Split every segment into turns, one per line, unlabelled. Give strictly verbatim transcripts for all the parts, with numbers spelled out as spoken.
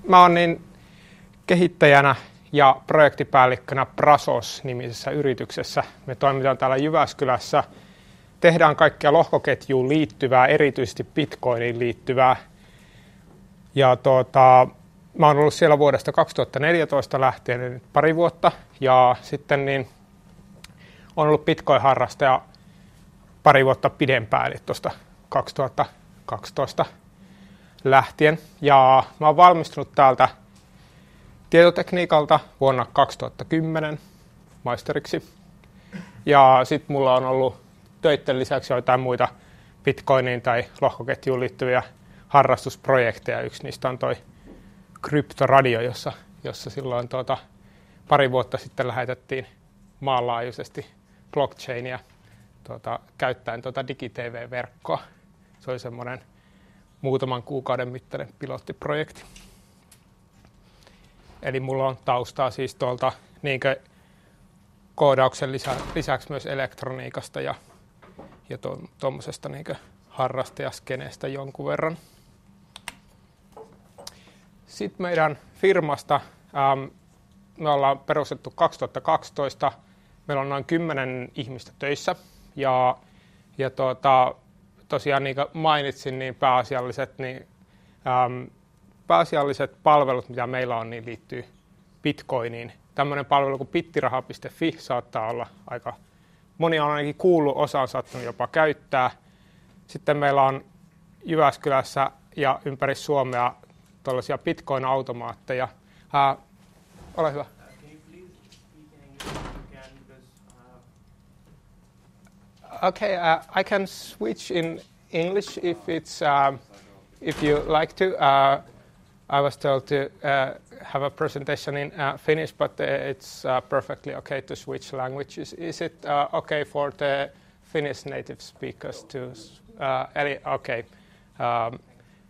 mä oon niin kehittäjänä ja projektipäällikkönä Prasos-nimisessä yrityksessä. Me toimitaan täällä Jyväskylässä. Tehdään kaikkea lohkoketjuun liittyvää, erityisesti Bitcoiniin liittyvää. Ja tuota, mä oon ollut siellä vuodesta kaksituhattaneljätoista lähtien nyt pari vuotta. Ja sitten niin on ollut Bitcoin-harrastaja pari vuotta pidempään, eli tuosta kaksituhattakaksitoista lähtien. Ja mä oon valmistunut täältä tietotekniikalta vuonna kaksituhattakymmenen maisteriksi. Ja sitten mulla on ollut töitten lisäksi joitain muita Bitcoiniin tai lohkoketjuun liittyviä harrastusprojekteja. Yksi niistä on toi Kryptoradio, jossa, jossa silloin tuota, pari vuotta sitten lähetettiin maanlaajuisesti blockchainia tuota, käyttäen tuota DigiTV-verkkoa. Se oli semmoinen muutaman kuukauden mittainen pilottiprojekti. Eli mulla on taustaa siis tuolta niinkö koodauksen lisä, lisäksi myös elektroniikasta ja, ja tuommoisesta niinkö harrastajaskeneestä jonkun verran. Sitten meidän firmasta, ähm, me ollaan perustettu kaksituhattakaksitoista, meillä on noin kymmenen ihmistä töissä ja, ja tuota, tosiaan niin kuin mainitsin, niin pääasialliset, niin, ähm, pääasialliset palvelut, mitä meillä on, niin liittyy Bitcoiniin. Tämmöinen palvelu kuin bittiraha piste fi saattaa olla aika, moni on ainakin kuullut, osa on saattanut jopa käyttää. Sitten meillä on Jyväskylässä ja ympäri Suomea tällaisia Bitcoin-automaatteja. Uh, ole hyvä. Okay, uh, I can switch in English if it's uh, if you like to. Uh, I was told to uh, have a presentation in uh, Finnish, but uh, it's uh, perfectly okay to switch languages. Is it uh, okay for the Finnish native speakers to? Uh, okay. Um,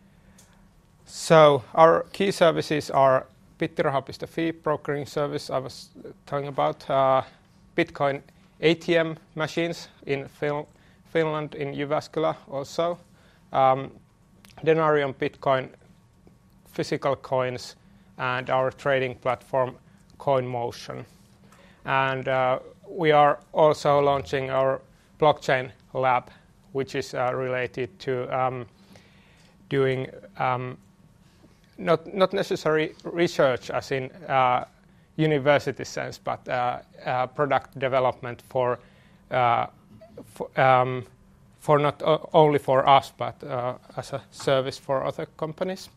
so our key services are bittiraha piste fi brokering service I was talking about, uh, Bitcoin A T M machines in Fin- Finland, in Jyväskylä also, um, Denarium Bitcoin physical coins, and our trading platform CoinMotion. And uh, we are also launching our blockchain lab, which is uh, related to um, doing um, not not necessary research as in uh, university sense, but uh, uh, product development for uh, for, um, for not o- only for us, but uh, as a service for other companies.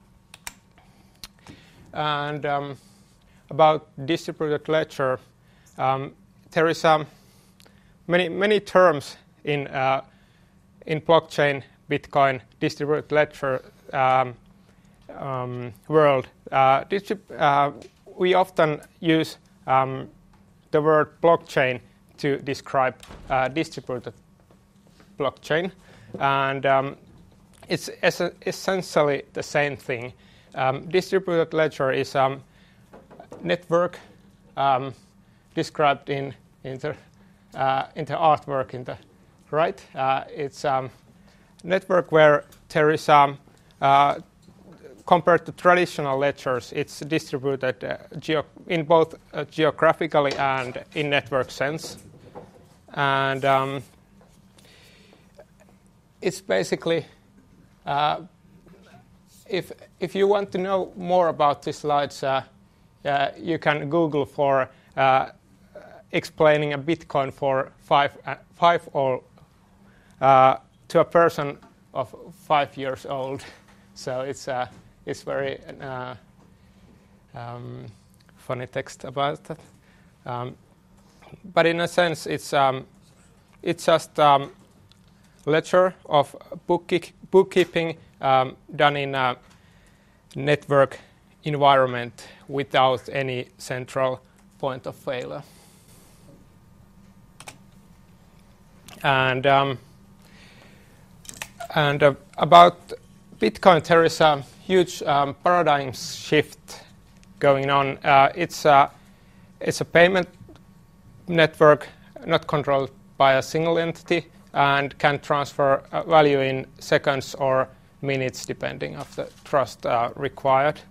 And um, about distributed ledger, um, there is um, many many terms in uh, in blockchain, Bitcoin, distributed ledger um, um, world. Uh, distrib- uh, we often use um, the word blockchain to describe uh, distributed blockchain, and um, it's es- essentially the same thing. Um, distributed ledger is a um, network um, described in in the, uh, in the artwork in the right. Uh, it's a um, network where there is um, uh, compared to traditional ledgers, it's distributed uh, geo- in both uh, geographically and in network sense, and um, it's basically. Uh, If if you want to know more about these slides, uh, uh, you can Google for uh, explaining a Bitcoin for five uh, five or uh, to a person of five years old. So it's uh, it's very uh, um, funny text about that. Um, but in a sense, it's um, it's just um, ledger of bookkeep- bookkeeping. Um, done in a network environment without any central point of failure. And um, and uh, about Bitcoin, there is a huge um, paradigm shift going on. Uh, it's a it's a payment network not controlled by a single entity and can transfer uh, value in seconds or minutes, depending on the trust uh, required.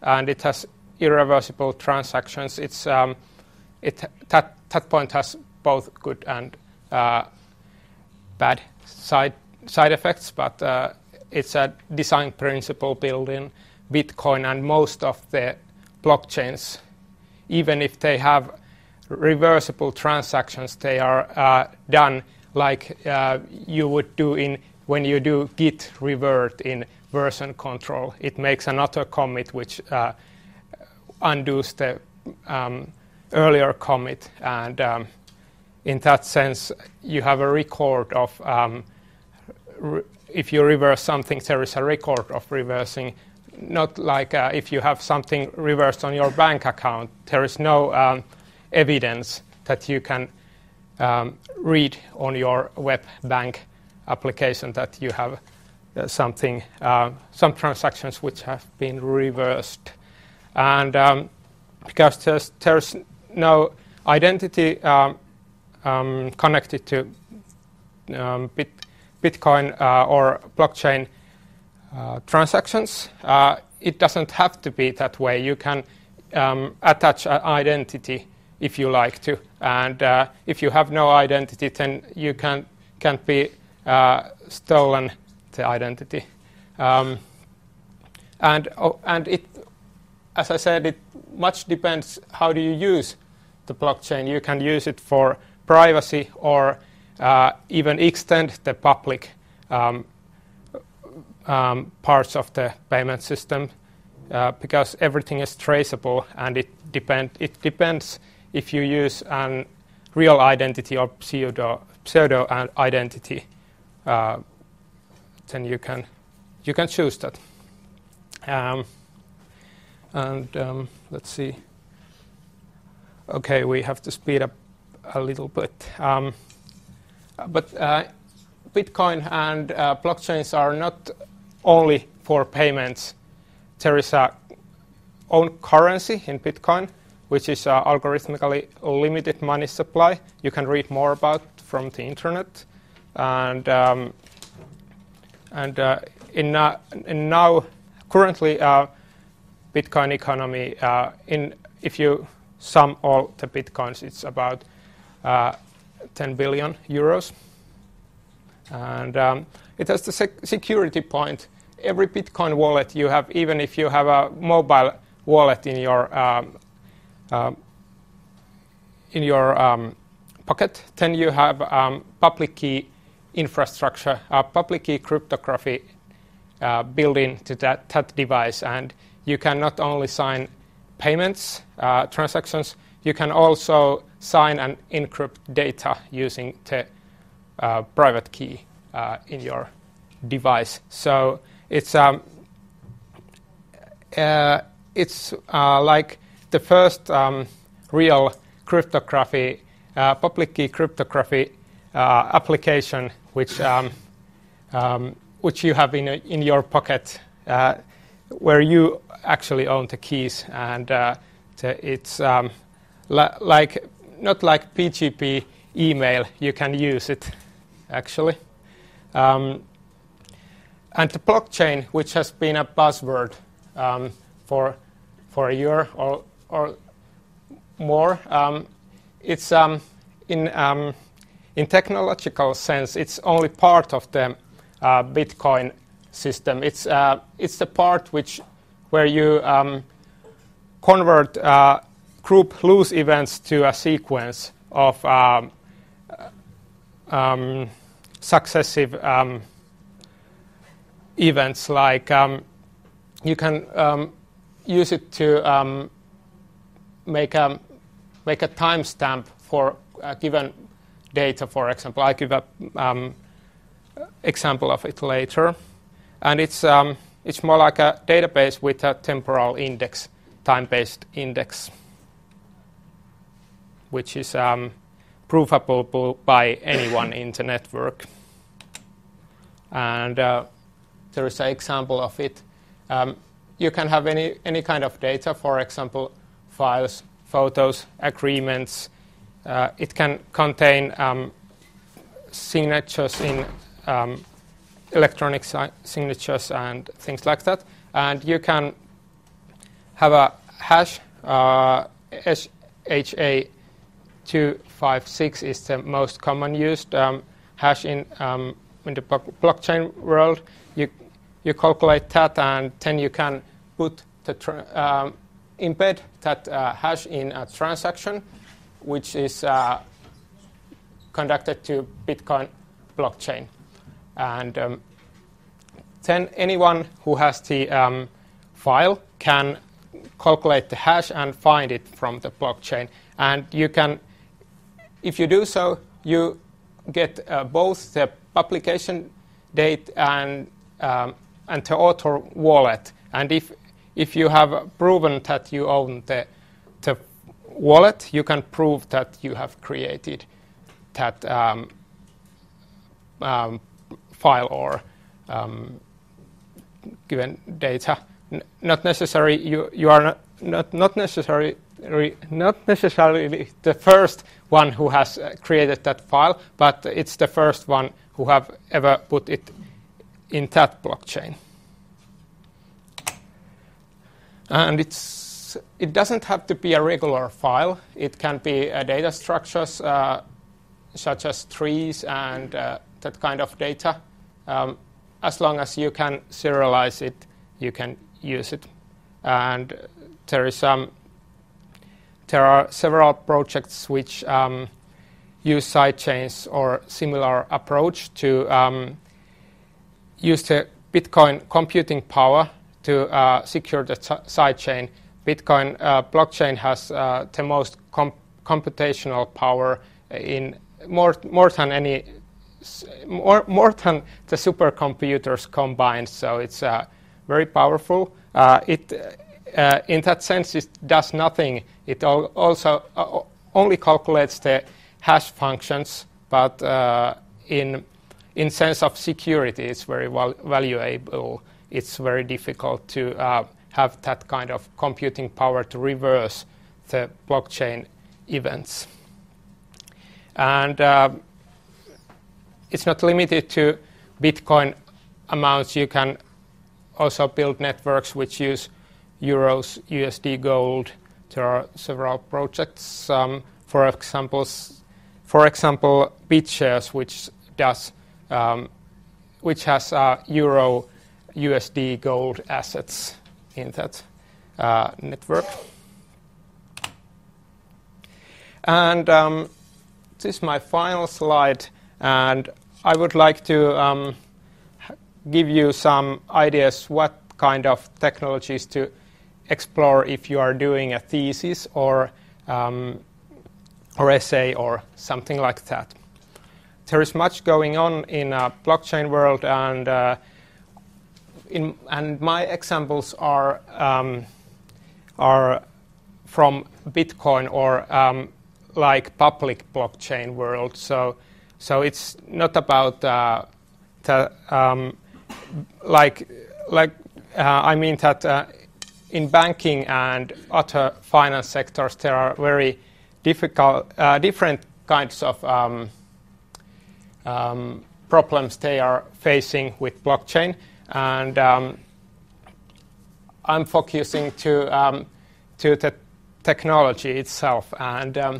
and it has irreversible transactions. It's um, it that that point has both good and uh, bad side side effects, but uh, it's a design principle built in Bitcoin, and most of the blockchains, even if they have reversible transactions, they are uh, done like uh, you would do in when you do git revert in version control. It makes an auto commit which uh, undoes the um, earlier commit, and um, in that sense you have a record of um, re if you reverse something, there is a record of reversing. Not like uh, if you have something reversed on your bank account, there is no um, evidence that you can um, read on your web bank application that you have uh, something, uh, some transactions which have been reversed. And um, because there's, there's no identity um, um, connected to um, Bit Bitcoin uh, or blockchain uh, transactions, uh, it doesn't have to be that way. You can um, attach an identity if you like to, and uh, if you have no identity, then you can can't be uh, stolen the identity. Um, and oh, and it, as I said, it much depends how do you use the blockchain. You can use it for privacy or uh, even extend the public um, um, parts of the payment system uh, because everything is traceable, and it depend it depends if you use an real identity or pseudo pseudo identity. Uh, then you can you can choose that. Um, and um, let's see. Okay, we have to speed up a little bit. Um, but uh, Bitcoin and uh, blockchains are not only for payments. There is a own currency in Bitcoin, which is uh, algorithmically limited money supply. You can read more about from the internet. And um, and uh, in, uh, in now currently uh, Bitcoin economy, uh, in if you sum all the Bitcoins, it's about uh, ten billion euros, and um, it has the sec security point. Every Bitcoin wallet you have, even if you have a mobile wallet in your um, um, in your um, pocket, then you have um, public key infrastructure, uh, public key cryptography uh, built into that, that device, and you can not only sign payments, uh, transactions, you can also sign and encrypt data using the uh, private key uh, in your device. So it's um, uh, it's uh, like the first um, real cryptography, uh, public key cryptography uh, application, which um, um, which you have in a, in your pocket, uh, where you actually own the keys, and uh, the, it's um, li like not like P G P email. You can use it actually, um, and the blockchain, which has been a buzzword um, for for a year or or more, um, it's um, in um, in technological sense, it's only part of the uh, Bitcoin system. It's uh, it's the part which where you um, convert uh, group loose events to a sequence of um, um, successive um, events. Like um, you can um, use it to um, make a make a timestamp for a given data. For example, I give a um, example of it later, and it's um, it's more like a database with a temporal index, time-based index, which is um, provable by anyone in the network. And uh, there is an example of it. Um, you can have any any kind of data, for example, files, photos, agreements. Uh, it can contain um, signatures in um, electronic si signatures and things like that. And you can have a hash. Uh, H A two five six is the most common used um, hash in um, in the blockchain world. You you calculate that, and then you can put the tra- um, embed that uh, hash in a transaction, which is uh, conducted to Bitcoin blockchain, and um, then anyone who has the um, file can calculate the hash and find it from the blockchain. And you can, if you do so, you get uh, both the publication date and um, and the author wallet. And if if you have proven that you own the the wallet, you can prove that you have created that um, um, file or um, given data. N- not necessary. You you are not not, not necessary. Not necessarily the first one who has uh, created that file, but it's the first one who have ever put it in that blockchain. And it's it doesn't have to be a regular file. It can be uh, data structures uh, such as trees and uh, that kind of data. Um, as long as you can serialize it, you can use it. And there is some. Um, There are several projects which um, use sidechains or similar approach to um, use the Bitcoin computing power to uh, secure the t- sidechain. Bitcoin uh, blockchain has uh, the most comp- computational power in more more than any more more than the supercomputers combined. So it's uh, very powerful. Uh, it. Uh, in that sense, it does nothing. It al- also uh, only calculates the hash functions, but uh, in in sense of security, it's very val- valuable. It's very difficult to uh, have that kind of computing power to reverse the blockchain events. And uh, it's not limited to Bitcoin amounts. You can also build networks which use euros, U S D, gold. There are several projects. Um, for example, for example, BitShares, which does, um, which has uh, euro, U S D, gold assets in that uh, network. And um, this is my final slide, and I would like to um, give you some ideas what kind of technologies to explore if you are doing a thesis or um, or essay or something like that. There is much going on in a blockchain world, and uh, in, and my examples are um, are from Bitcoin or um, like public blockchain world. So so it's not about uh, the um, like like uh, I mean that. Uh, In banking and other finance sectors, there are very difficult, uh, different kinds of um, um, problems they are facing with blockchain, and um, I'm focusing to um, to the technology itself. And um,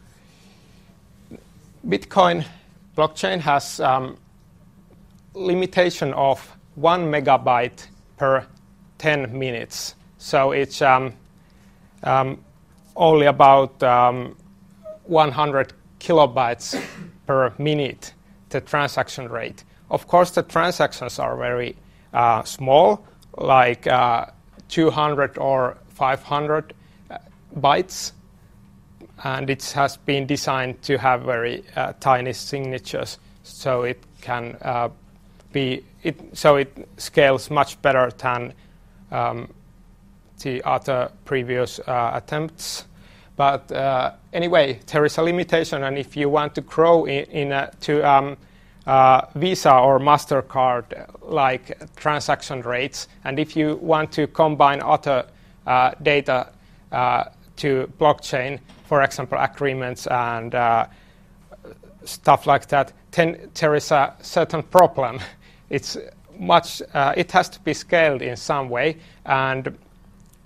Bitcoin blockchain has um, limitation of one megabyte per ten minutes. So it's um, um, only about um, one hundred kilobytes per minute, the transaction rate. Of course, the transactions are very uh, small, like uh, two hundred or five hundred uh, bytes, and it has been designed to have very uh, tiny signatures, so it can uh, be it. So it scales much better than um, the other previous uh, attempts. But uh, anyway, there is a limitation, and if you want to grow in, in a, to um, uh, Visa or MasterCard-like transaction rates, and if you want to combine other uh, data uh, to blockchain, for example, agreements and uh, stuff like that, then there is a certain problem. It's much. Uh, it has to be scaled in some way, and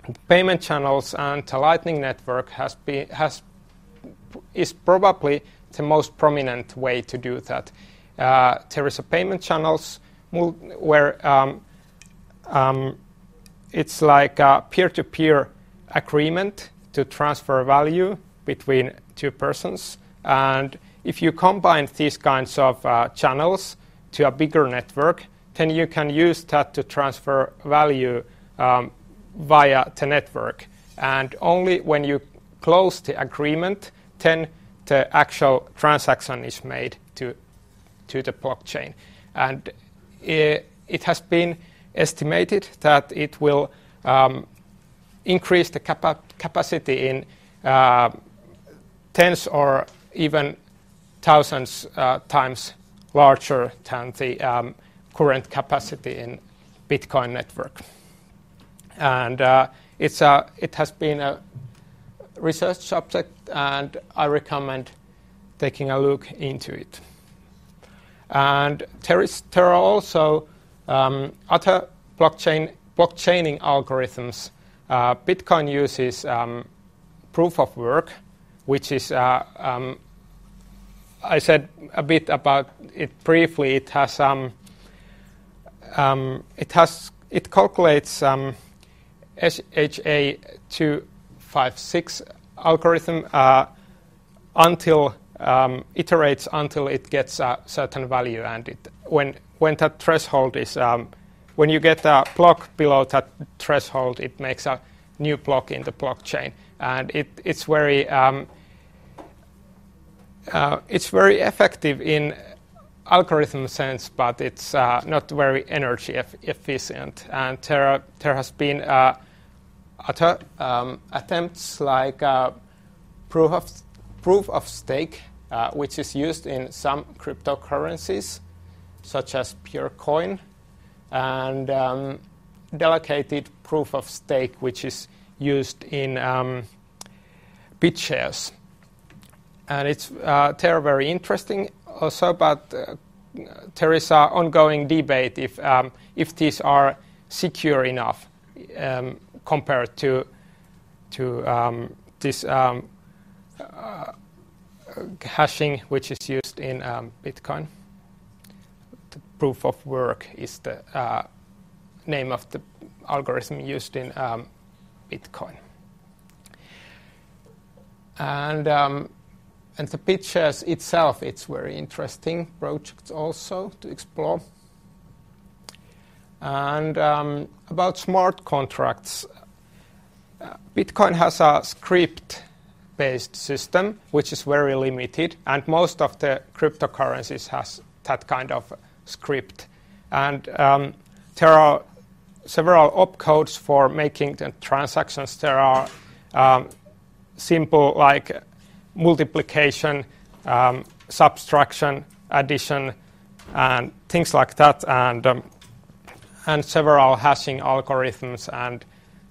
payment channels and the Lightning Network has been has is probably the most prominent way to do that. Uh, there is a payment channels where um, um, it's like a peer-to-peer agreement to transfer value between two persons, and if you combine these kinds of uh, channels to a bigger network, then you can use that to transfer value um, via the network. And only when you close the agreement, then the actual transaction is made to, to the blockchain. And it, it has been estimated that it will um, increase the capa capacity in uh, tens or even thousands uh, times larger than the um, current capacity in Bitcoin network. And uh, it's a, it has been a research subject, and I recommend taking a look into it. And there, is, there are also um, other blockchain blockchaining algorithms. Uh, Bitcoin uses um, proof of work, which is, uh, um, I said a bit about it briefly. It has, um, um, it has, it calculates um, S H A two fifty-six algorithm uh, until um, iterates until it gets a certain value, and it when when that threshold is um, when you get a block below that threshold, it makes a new block in the blockchain, and it it's very um, uh, it's very effective in algorithm sense, but it's uh, not very energy eff efficient. And there are, there has been uh, other um, attempts like uh, proof of proof of stake, uh, which is used in some cryptocurrencies, such as Purecoin, and um, delegated proof of stake, which is used in um, BitShares. And it's uh, they're very interesting also, but uh, there is an ongoing debate if um, if these are secure enough um, compared to to um, this um, uh, hashing, which is used in um, Bitcoin. The proof of work is the uh, name of the algorithm used in um, Bitcoin. And um, and the BitShares itself, it's very interesting project also to explore. And um, about smart contracts, uh, Bitcoin has a script-based system, which is very limited, and most of the cryptocurrencies has that kind of script. And um, there are several opcodes for making the transactions. There are um, simple like multiplication, um, subtraction, addition, and things like that, and um, and several hashing algorithms. And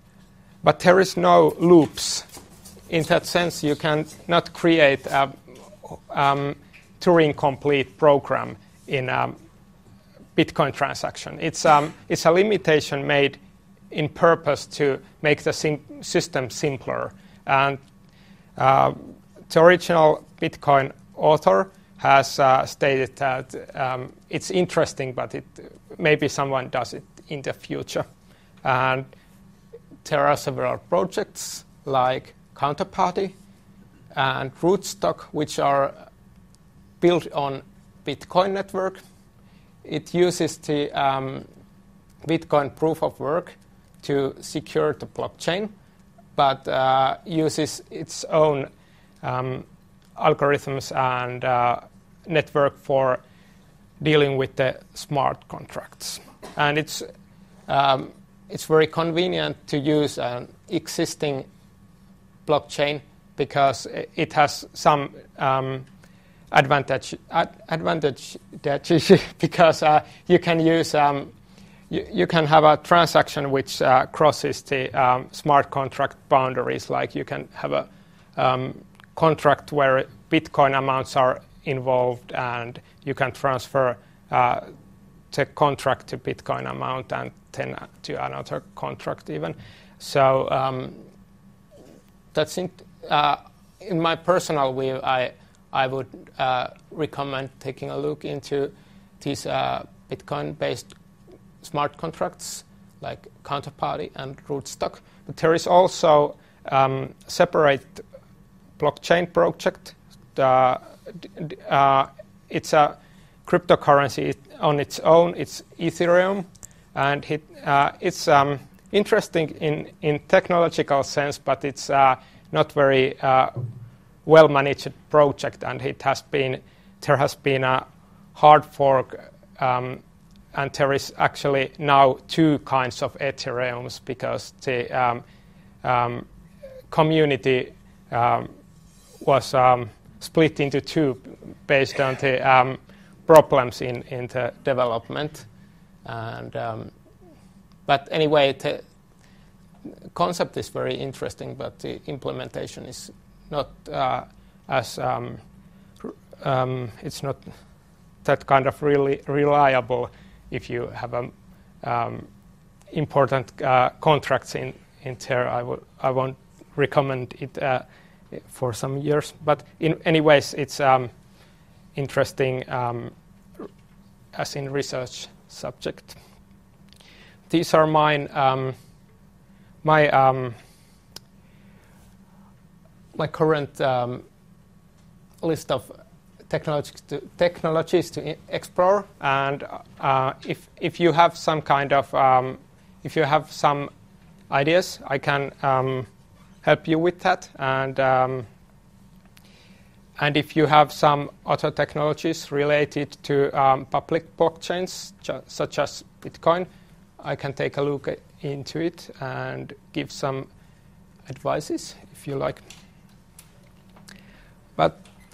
but there is no loops. In that sense, you can not create a um, Turing-complete program in a Bitcoin transaction. It's um, it's a limitation made in purpose to make the sim system simpler. And uh, the original Bitcoin author has uh, stated that um, it's interesting, but it, maybe someone does it in the future. And there are several projects like Counterparty and Rootstock, which are built on Bitcoin network. It uses the um, Bitcoin proof of work to secure the blockchain, but uh, uses its own um, algorithms and uh, network for dealing with the smart contracts. And it's um, it's very convenient to use an existing blockchain because it has some um, advantage ad advantage because uh, you can use um, you, you can have a transaction which uh, crosses the um, smart contract boundaries. Like you can have a um, contract where Bitcoin amounts are involved, and you can transfer uh, the contract to Bitcoin amount and then to another contract even. So um, that's in, uh, in my personal view, I I would uh, recommend taking a look into these uh, Bitcoin-based smart contracts like Counterparty and Rootstock. But there is also um, separate blockchain project. Uh, uh, it's a cryptocurrency on its own. It's Ethereum, and it, uh, it's um, interesting in, in technological sense, but it's uh, not very uh, well-managed project, and it has been there has been a hard fork, um, and there is actually now two kinds of Ethereums because the um, um, community um, was um, split into two based on the um, problems in, in the development. And um, but anyway, the concept is very interesting, but the implementation is not uh, as um, um, it's not that kind of really reliable if you have um, um, important uh, contracts in, in there. I would I won't recommend it uh, for some years, but in any ways it's um, interesting um, as in research subject. These are mine um, my um, my current um, list of technologies to, technologies to explore, and uh, if if you have some kind of um, if you have some ideas, I can um, help you with that. And um, and if you have some other technologies related to um, public blockchains, ju- such as Bitcoin, I can take a look at, into it and give some advices if you like. But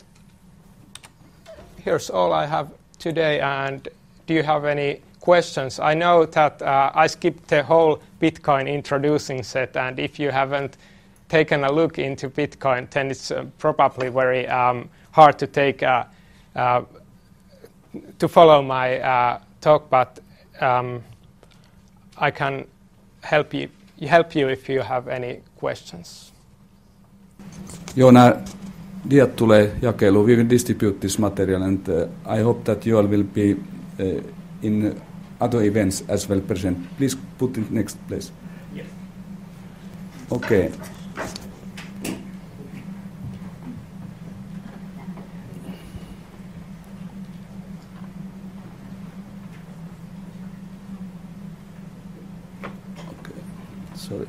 here's all I have today, and do you have any questions? I know that uh, I skipped the whole Bitcoin introducing set, and if you haven't taken a look into Bitcoin, then it's uh, probably very um, hard to take uh, uh, to follow my uh, talk, but um, I can help you help you if you have any questions.
Joo, nämä diat tulee jakeluun. We will distribute this material, and uh, I hope that you all will be uh, in other events as well present. Please put it next place. Yes. Okay. Okay. Sorry.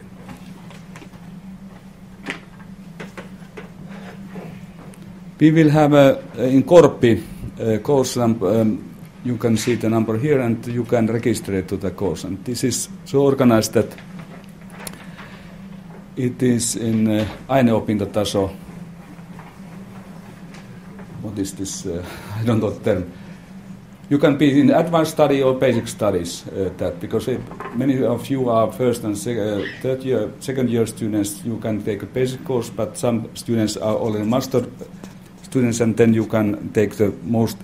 We will have a, in Korpi uh, course, um, you can see the number here and you can register to the course. And this is so organized that it is in uh, aineopintotaso. What is this? Uh, I don't know the term. You can be in advanced study or basic studies, uh, that because it, many of you are first and sec- uh, third year, second year students. You can take a basic course, but some students are already master students, and then you can take the most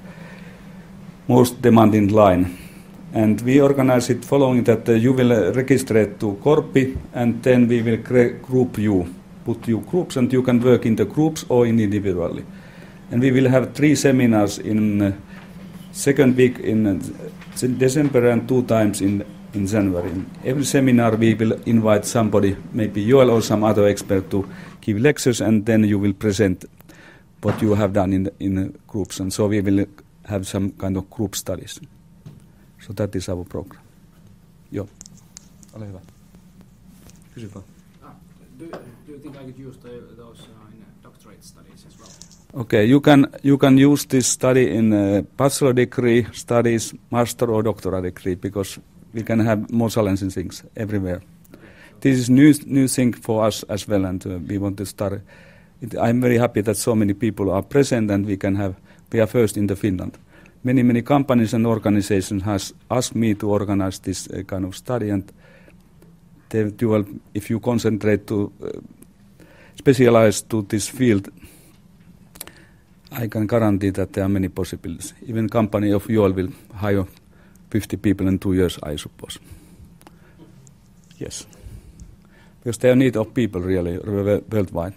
most demanding line. And we organize it following that uh, you will uh, register to Korpi, and then we will cre- group you, put you groups, and you can work in the groups or in individually. And we will have three seminars in uh, second week in uh, December and two times in in January. In every seminar we will invite somebody, maybe you or some other expert, to give lectures, and then you will present what you have done in the, in the groups, and so we will have some kind of group studies. So that is our program. Joo. Ole hyvä. Kysy vaan.
Ah, do, do you think I could use the, those uh, in doctorate studies as well?
Okay, you can you can use this study in uh, bachelor degree studies, master or doctoral degree, because we can have more challenging things everywhere. Okay, so this is new new thing for us as well, and uh, we want to start. It, I'm very happy that so many people are present, and we can have. We are first in the Finland. Many many companies and organizations has asked me to organize this uh, kind of study, and they, you will, if you concentrate to uh, specialize to this field, I can guarantee that there are many possibilities. Even company of you all will hire fifty people in two years, I suppose. Yes. because there are need of people really worldwide.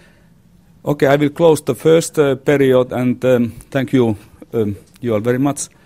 Okay, I will close the first uh, period and um, thank you, um, you all very much.